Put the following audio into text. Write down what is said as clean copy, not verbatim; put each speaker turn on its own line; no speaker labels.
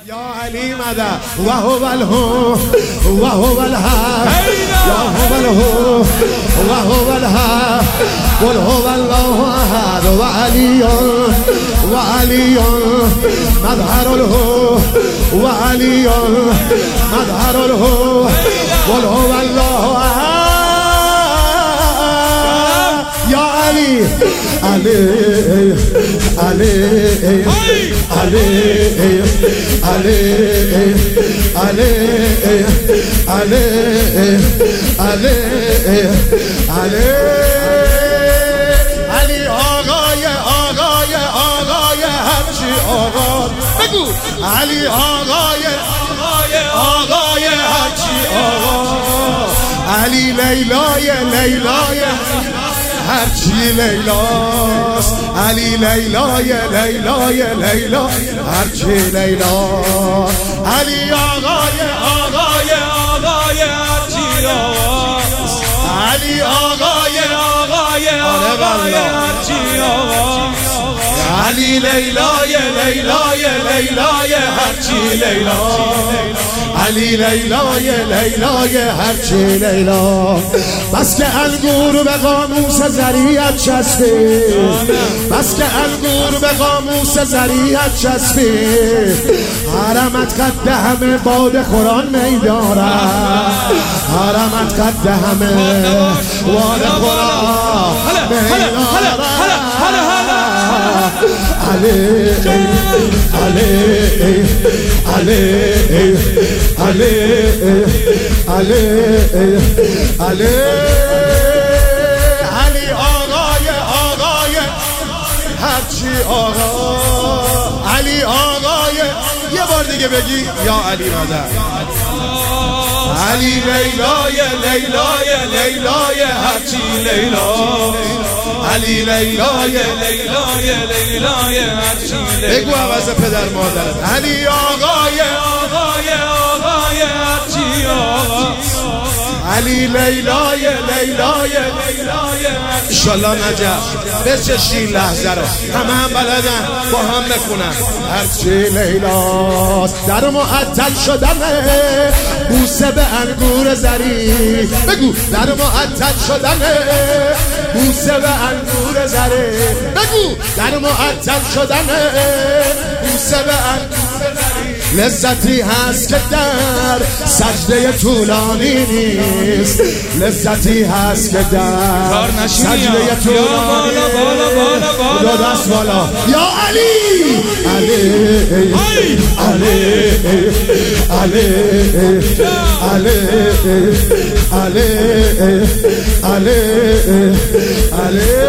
يا علي مدى وهو الهو وهو الها يا هو الهو وهو الها قل هو الله احد وعلي وعلي مظهر الهو وعلي مظهر الهو قل هو الله احد يا علي علي علي علي علي علي علي علي علي علی آقای آقای آقای هرچی آقا بگو علی آقای آقای آقای هرچی آقا علی لیلای لیلای هرچی لیلاست علی لیلای لیلای لیلا هرچی لیلا علی آقای آقای آقای هرچی آقاست علی آقای آقای آقای هرچی آقاست علی لیلای لیلای لیلای هرچی لیلا علی لیلای لیلای هرچی لیلا بس که انگور به قاموس زریعت چسبه بس که انگور به قاموس زریعت چسبه حرمت قد همه باد قرآن میدارد حرمت قد همه باد قرآن میدارد علی علی علی علی علی علی علی آقای آقای هرچی آقا علی آقای یه بار دیگه بگی یا علی مادر علی لیلای لیلای لیلای هرچی لیلا علی لیلای لیلای لیلای هرچی لیلا بگو عوض پدر مادر علی آقای آقای آقای هرچی آقا علی لیلای لیلای لیلای انشالله نجف بچشین لحظه رو همه بلدن با هم بخونن هرچی لیلاست در معطل شدنه بوسه به انگور زری بگو در معطل شدنه بوسه به انگور زری بگو در معطل شدنه بوسه به انگور زری لذتی هست که در سجده طولانی نیست لذتی هست که در سجده طولانی دو دست بالا یا علی علی علی علی علی علی علی علی